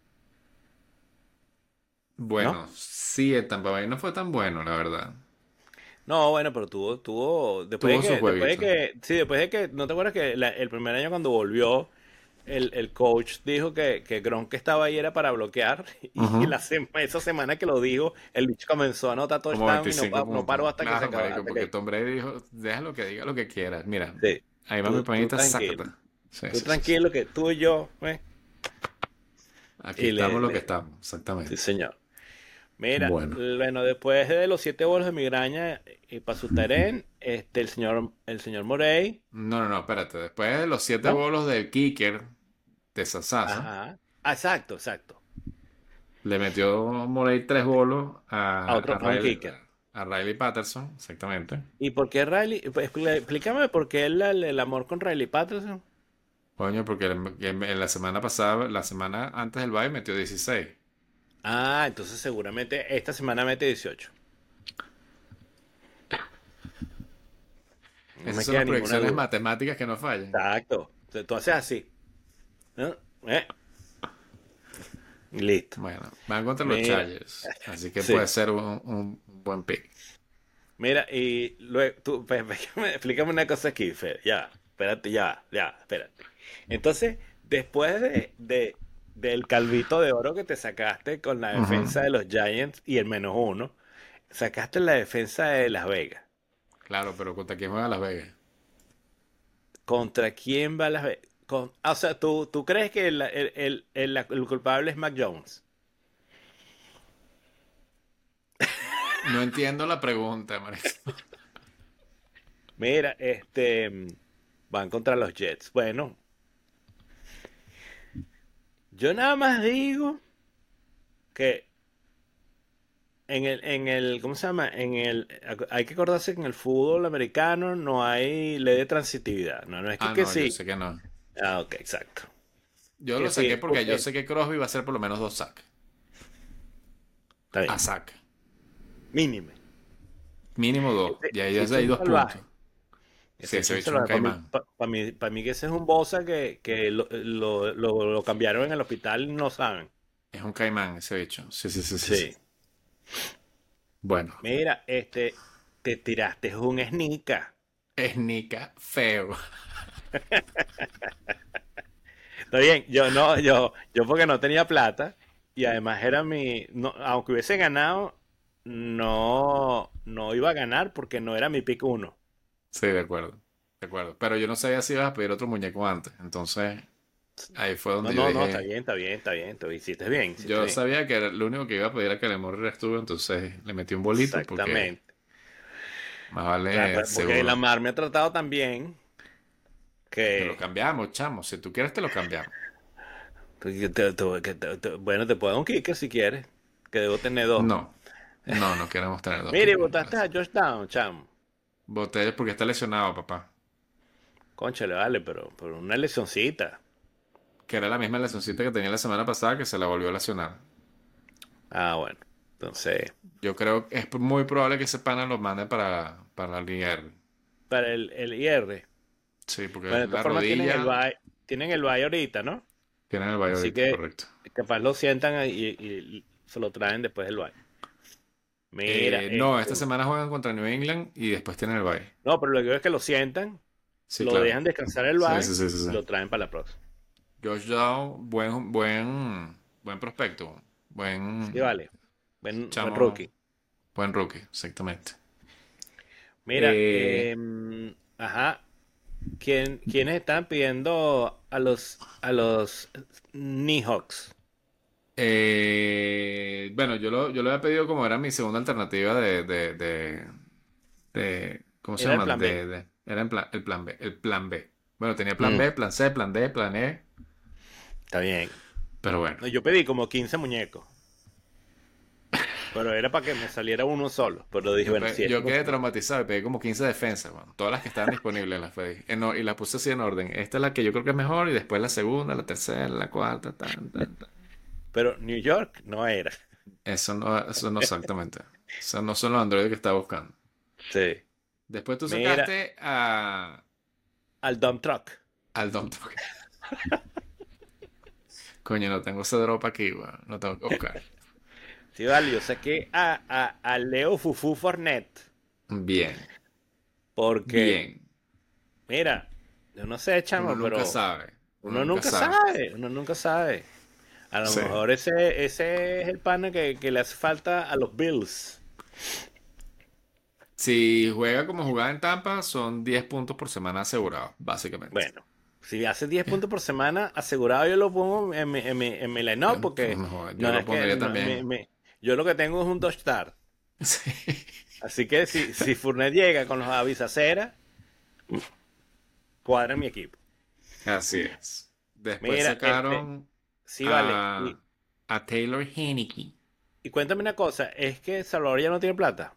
¿no? bueno, sí, el Tampa Bay no fue tan bueno, la verdad. No, bueno, pero tuvo, tuvo, después de Tuvo sus que, después de jueguitos. que, sí, después de que, ¿no te acuerdas que la- el primer año cuando volvió, el, el coach dijo que, que Gronk estaba ahí era para bloquear y Ujú. la sema- esa semana que lo dijo, el bicho comenzó a anotar Como touchdown y no, veinticinco pa- no puntos. paró hasta que se Claro, acabó, marico, hasta porque que, Tom Brady dijo, déjalo que diga lo que quieras. Mira, sí, ahí va mi tú, tú panita, tranquilo, sácata. Sí, tú sí, sí, sí. tranquilo que tú y yo, ¿eh? Aquí Y estamos le, lo que le, estamos, sí exactamente. señor. Mira, Bueno. bueno, después de los siete bolos de migraña y para su Teren, este, el señor, el señor Morey, No, no, no, espérate. Después de los siete ¿no? bolos del kicker de Sasasa, Ajá. Ah, exacto, exacto. le metió Morey tres bolos A a, otro, a a un Riley, kicker. a Riley Patterson, exactamente. ¿Y por qué Riley? Pues, expl- explícame por qué el, el- el amor con Riley Patterson. Coño, porque en en la semana pasada, la semana antes del bye, metió dieciséis. Ah, entonces seguramente esta semana mete dieciocho. No Esas me son queda las ninguna proyecciones duda. matemáticas que no fallan. Exacto. Entonces, tú haces así, ¿no? Eh, y listo. Bueno, van contra los Mira, Chargers, así que puede sí. ser un, un buen pick. Mira, y luego, tú, pues, explícame, explícame una cosa aquí, Fer. Ya, espérate, ya, ya, espérate. Entonces, después de, de- del calvito de oro que te sacaste con la Ujú. defensa de los Giants y el menos uno, sacaste la defensa de Las Vegas. Claro, pero ¿contra quién juega Las Vegas? ¿Contra quién va Las Vegas? Con, ah, o sea, ¿tú, tú crees que el, el, el, el- el culpable es Mac Jones? No entiendo la pregunta, Marito. Mira, este, mm, van contra los Jets. Bueno, yo nada más digo que en el, en el, ¿cómo se llama? En el, hay que acordarse que en el fútbol americano no hay ley de transitividad. No, no es que, Ah, que no, yo sí. sé que no. Ah, ok, exacto. Yo Que lo sí, saqué porque yo porque sé que Crosby va a hacer por lo menos dos sacks. está A bien. sack. Mínimo. Mínimo dos. Ese, Y ahí ese ya bicho es hay un dos puntos. salvaje. Sí, Ese bicho ese es un bicho es un salvaje. Para mí, caimán. pa- pa' mí, pa' mí que ese es un bosa que, que lo, lo, lo- lo cambiaron en el hospital y no saben. Es un caimán ese bicho. Sí, sí, sí, sí, sí. Sí. Bueno, Mira, este, te tiraste un sneaker. es Nica feo. Está bien, yo no, yo, yo porque no tenía plata y además era mi, no, aunque hubiese ganado, no, no iba a ganar porque no era mi pick uno. Sí, de acuerdo. De acuerdo. Pero yo no sabía si ibas a pedir otro muñeco antes. Entonces, ahí fue No, donde yo no, no, está dije. bien, está bien, está bien, tú hiciste bien, hiciste Yo bien. sabía que era lo único que iba a pedir a que le Murray estuvo, entonces le metí un bolito porque Exactamente. más Claro, vale pues, porque la seguro. mar me ha tratado tan bien Te lo que, cambiamos, chamo. Si tú quieres, te lo cambiamos. que te- te- que te- te- bueno, te puedo dar un kicker si quieres, que debo tener dos. No, no, no queremos tener dos Mire, kickers. botaste a Gracias. Josh Down, chamo. Botellas porque está lesionado, papá. Cónchale, vale, pero, pero una lesioncita. Que era la misma lesioncita que tenía la semana pasada que se la volvió a lesionar. Ah, bueno. Entonces, Yo creo que es muy probable que ese pana lo mande para, para la Liga R. para el, el I R. Sí, porque Bueno, de es todas la formas tienen el rodilla. bye, tienen el bye ahorita, ¿no? Tiene el Valle Así ahorita, que correcto. capaz lo sientan ahí y, y se lo traen después del bye. Mira, Eh, no, esta este, semana juegan contra New England y después tienen el Valle. no, pero lo que veo es que lo sientan, Sí, lo claro. dejan descansar el Sí, bye sí, sí, sí, y sí. lo traen para la próxima. Josh Down, buen, buen, buen prospecto. Sí, Buen vale. Buen, buen chamo, rookie. buen rookie, exactamente. Mira, Eh, em, ajá, ¿quién, quiénes están pidiendo a los a los Nighthawks? eh, bueno, yo lo, yo lo había pedido como era mi segunda alternativa de, de, de, de- ¿cómo se Era el llama? plan B. De, de- era en plan, el plan B, el plan B. Bueno, tenía plan Mm, B, plan C, plan D, plan E, está bien. pero bueno. No, yo pedí como quince muñecos, pero era para que me saliera uno solo. Pero dije, Yo, bueno, pe- si yo esto quedé funciona. traumatizado y pedí como quince defensas, bueno, todas las que estaban disponibles las pedí. En or- y las puse así en orden. Esta es la que yo creo que es mejor y después la segunda, la tercera, la cuarta, tan, tan, tan. Pero New York no era. Eso no, eso no exactamente. Esos no son los androides que estaba buscando. Sí. Después tú Mira, sacaste a, al dump truck. al Don Toque. Coño, no tengo ese drop aquí, weón. No tengo que buscar. Sí, vale, yo saqué a, a, a Leo Fufu Fornet. Bien, Porque, bien. mira, yo no sé, Uno chamo, nunca pero sabe. Uno uno nunca nunca sabe. sabe. Uno nunca sabe. A lo Sí. mejor ese, ese es el pana que, que le hace falta a los Bills. Si juega como jugaba en Tampa, son diez puntos por semana asegurados, básicamente. Bueno, si hace diez puntos por semana, asegurado yo lo pongo en mi, en mi, en mi line-up porque No joda, yo no lo es que pondría no, también. me- me- yo lo que tengo es un Dodge Dart. Sí. Así que si, si Fournette llega con los avisaceras, cuadra mi equipo. Así es. Después Mira, este, sacaron sí, vale. a, Y, a Taylor Heineke. y cuéntame una cosa, ¿es que Salvador ya no tiene plata?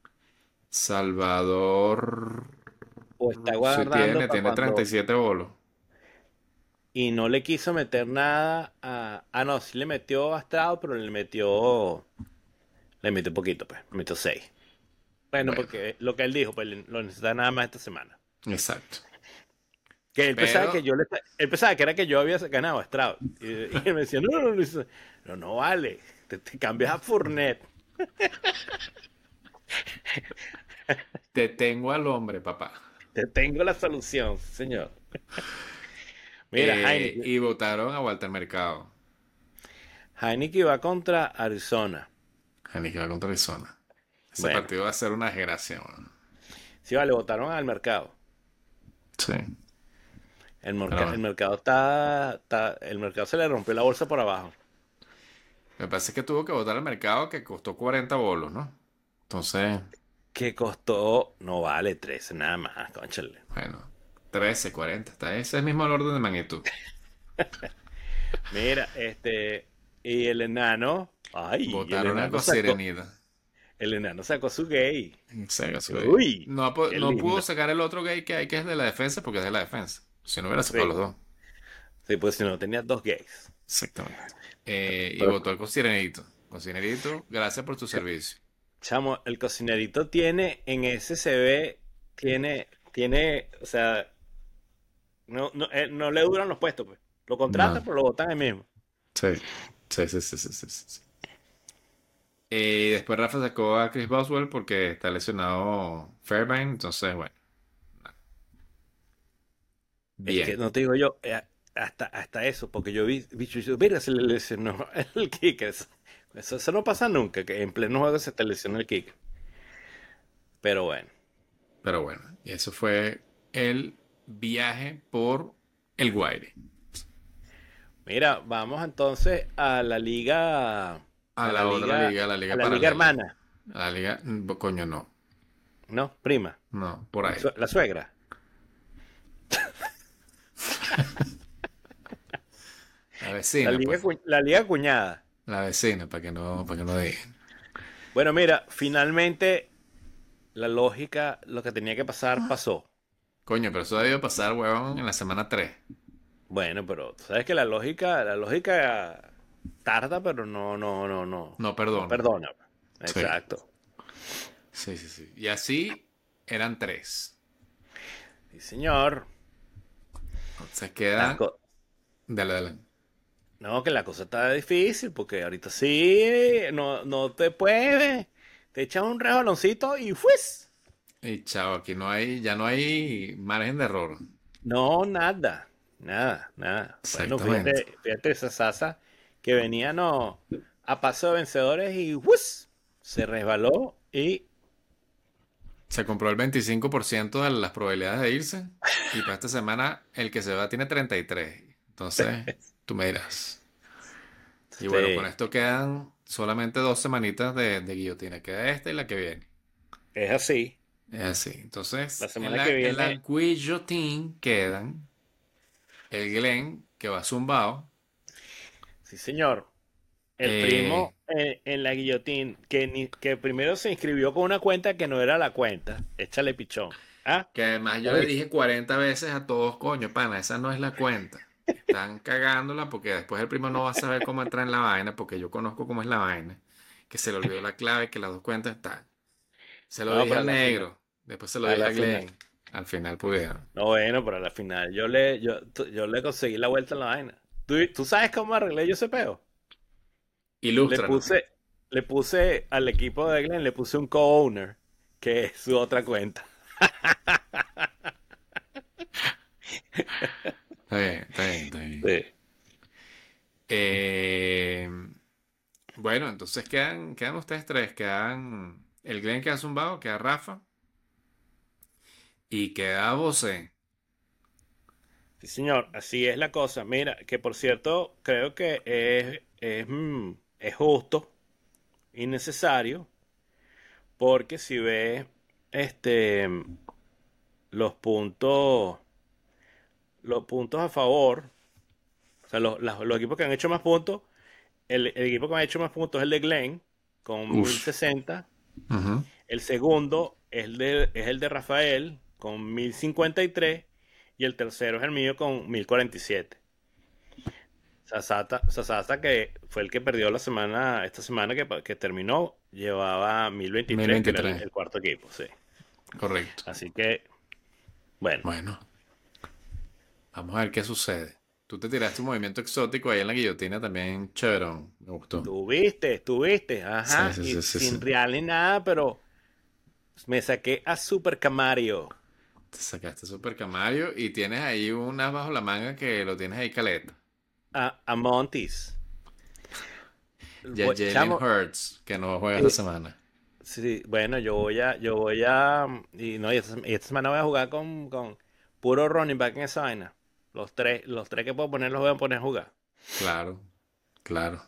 Salvador. ¿O está Sí guardando tiene, para tiene treinta y cuando... siete bolos. Y no le quiso meter nada a... Ah, no, sí le metió a Stroud, pero le metió... Le metió poquito, pues. Le metió seis. Bueno, Bueno, porque lo que él dijo, pues lo necesita nada más esta semana. exacto. Que él pensaba que Pero, yo le... Él pensaba que era que yo había ganado a Stroud. Y, y él me decía, no, no, no, no, no, no vale. Te, te cambias a Fournette. te tengo al hombre, papá. Te tengo la solución, señor. Mira, Eh, Heineken. y votaron a Walter Mercado. Heineken va contra Arizona. Heineke va contra Arizona. Ese Bueno, partido va a ser una desgracia, weón. sí, vale, votaron al mercado. Sí. El, Pero merca- el bueno. mercado está, está- el mercado se le rompió la bolsa por abajo. Me parece que tuvo que votar al mercado que costó cuarenta bolos, ¿no? Entonces, Que costó, no vale trece nada más, cónchale. bueno, trece cuarenta está ese es el mismo orden de magnitud. Mira, este, y el enano, ay, el Votaron a enano sacó, Cosirenita. el enano sacó su gay. Sí, sí. Uy, No, ha pu- qué no pudo lindo. sacar el otro gay que hay que es de la defensa porque es de la defensa. Si no hubiera sacado Sí, los dos. sí, pues si no tenía dos gays. Exactamente. Eh, y Pero, votó al cocinerito. Cocinerito, gracias por tu ch- servicio. chamo, el cocinerito tiene en ese C V, tiene, tiene, o sea, no, no, eh, no le duran los puestos, pues. Lo contratan, No. pero lo botan ahí mismo. Sí. Sí, sí, sí, sí, sí, sí, sí. Eh, después Rafa sacó a Chris Boswell porque está lesionado Fairbairn. Entonces, bueno, Es que bien. no te digo yo, eh, hasta, hasta eso, porque yo vi, bicho, yo, mira, se le lesionó el kicker. Eso, eso, eso no pasa nunca, que en pleno juego se te lesiona el kicker. Pero bueno, Pero bueno, y eso fue el viaje por el Guaire. mira, vamos entonces a la liga, A a la la otra liga, liga, la a liga la liga paralela. hermana, A la liga, mm, coño, no. ¿no? Prima, No, por la, ahí. sue- la suegra. La La vecina, liga, pues. cu- la liga cuñada. La vecina, para que no, para que no digan. Bueno, mira, finalmente la lógica, lo que tenía que pasar, pasó. Coño, pero eso debió pasar, huevón, en la semana tres. Bueno, pero tú sabes que la lógica, la lógica tarda, pero no, no, no, no, No no perdona. perdona. Sí, Exacto. sí, sí, sí. Y así eran tres. Sí, señor. Se La quedan. co- Dale, dale. no, que la cosa está difícil, porque ahorita sí, no, no te puedes. Te echas un resbaloncito y ¡fuis! Y chao, aquí no hay, ya no hay margen de error. No, nada, nada, nada. Bueno, Exactamente. fíjate, fíjate esa Sasa que venía no, a paso de vencedores y ¡fuis! Se resbaló y Se compró el veinticinco por ciento de las probabilidades de irse. Y para esta semana el que se va tiene treinta y tres. Entonces, tú me dirás. Y bueno, con sí, esto quedan solamente dos semanitas de, de guillotina. Queda esta y la que viene. es así. Es así. La Entonces, en semana que la, en la viene, guillotine quedan el Glenn, que va zumbado. sí, señor. El eh, primo eh, en la guillotín que, ni- que primero se inscribió con una cuenta que no era la cuenta. Échale pichón. ¿Ah? que además yo le ¿Oíste? dije cuarenta veces a todos, coño, pana, esa no es la cuenta. Están cagándola porque después el primo no va a saber cómo entrar en la vaina, porque yo conozco cómo es la vaina. Que se le olvidó la clave, que las dos cuentas están. Se lo No, dije para al la final. negro, después se lo A dije la a final. Glenn. Al final pudieron. No, bueno, para la final. Yo le, yo, tu- yo le conseguí la vuelta a la vaina. ¿Tú, tú sabes cómo arreglé yo ese peo? Le Ilústranos. puse, le puse al equipo de Glenn, le puse un co-owner, que es su otra cuenta. Está bien, está bien, está bien. Sí. Eh, bueno, entonces quedan, quedan ustedes tres. Quedan el Glenn queda zumbado, queda Rafa y queda Bose. Sí, señor, así es la cosa. Mira, que por cierto, creo que es, es, mm, es justo y necesario, porque si ves este, los puntos, los puntos a favor, o sea, los, las- los equipos que han hecho más puntos, el, el equipo que ha hecho más puntos es el de Glenn, con mil Uf. sesenta. Ujú. El segundo es el de, es el de Rafael, con mil cincuenta y tres. Y el tercero es el mío, con mil cuarenta y siete. Sasata, Sasata, que fue el que perdió la semana, esta semana que, que terminó, llevaba mil veintitrés, que era el, mil veintitrés. el cuarto equipo, sí. Correcto. Así que, bueno, Bueno, vamos a ver qué sucede. Tú te tiraste un movimiento exótico ahí en la guillotina también, chéverón. Me gustó. tuviste, tuviste, Sí, ajá, sí, y sí, sí, sí. sin real ni nada, pero me saqué a Super Camario, Te sacaste Super Camario y tienes ahí unas bajo la manga que lo tienes ahí caleta. a, a Montis. Ya Voy- Jalen Chamo, Hurts, que no juega esta eh, semana. sí, bueno, yo voy a, yo voy a, y no, y esta, y esta semana voy a jugar con, con puro running back en esa vaina. Los tres, los tres que puedo poner los voy a poner a jugar. Claro, claro.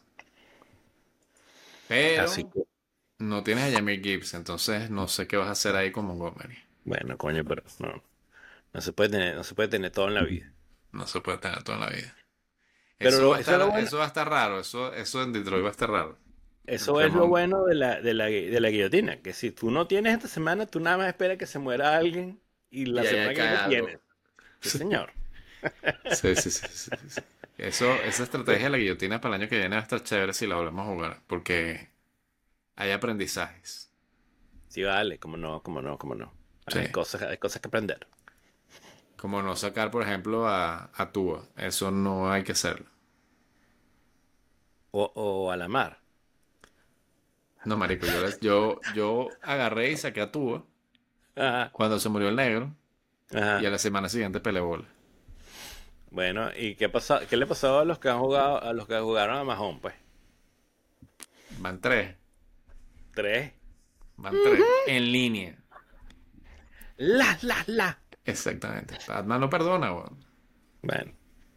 Así Pero que, no tienes a Jamie Gibbs, entonces no sé qué vas a hacer ahí con Montgomery. bueno, coño, pero no, no se puede tener, no se puede tener todo en la vida. No se puede tener todo en la vida. Pero Eso va lo- a eso es lo estar, bueno, eso va a estar raro. Eso, eso en Detroit va a estar raro. eso Entre es lo Mon- bueno de la, de la, de la guillotina, que si tú no tienes esta semana, tú nada más esperas que se muera alguien y la y ahí semana que cae viene algo. tienes. Sí, señor. Sí, sí, sí, sí, sí, sí. Eso, esa estrategia de la guillotina para el año que viene va a estar chévere si la volvemos a jugar, porque hay aprendizajes. Sí, vale, cómo no, cómo no, cómo no. Sí. Hay cosas, hay cosas que aprender. Como no sacar, por ejemplo, a, a Tua. Eso no hay que hacerlo. O, o a la mar. No, marico, yo, les- yo, yo agarré y saqué a Tua Ajá, cuando se murió el negro y ajá. a la semana siguiente peleé bola. Bueno, ¿y qué pasó, qué le pasó a los que han jugado, a los que jugaron a Mahón, pues? Van tres, Tres. van tres, en línea. La, la, la. Exactamente. Batman no perdona, weón. Bueno,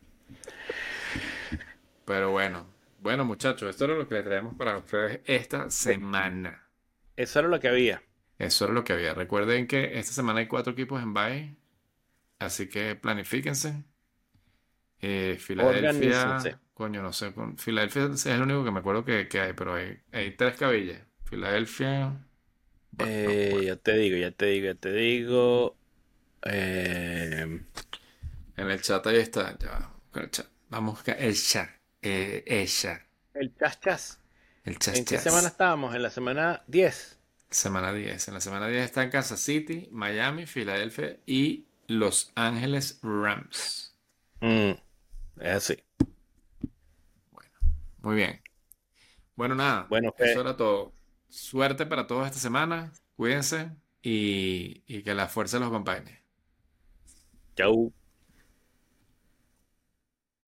Pero bueno, bueno muchachos, esto era lo que le traemos para ustedes esta semana. eso era lo que había. Eso era lo que había. Recuerden que esta semana hay cuatro equipos en bye, así que planifíquense. Eh, Organícense. Filadelfia, coño, no sé, con Filadelfia es el único que me acuerdo que, que hay, pero hay, hay tres cabillas. Filadelfia, bueno, Eh, bueno, ya te digo, ya te digo, ya te digo. Eh, en el chat ahí está, ya, va, con el chat. Vamos a buscar el chat, eh, el chat, el chas chas. el chat, ¿En qué chat. semana estábamos? En la semana diez. Semana diez. En la semana diez están Kansas City, Miami, Filadelfia y Los Ángeles Rams. Mm, es así. Bueno, muy bien. Bueno, nada, Bueno, eso Fe, era todo. Suerte para todos esta semana. Cuídense y, y que la fuerza los acompañe. chau.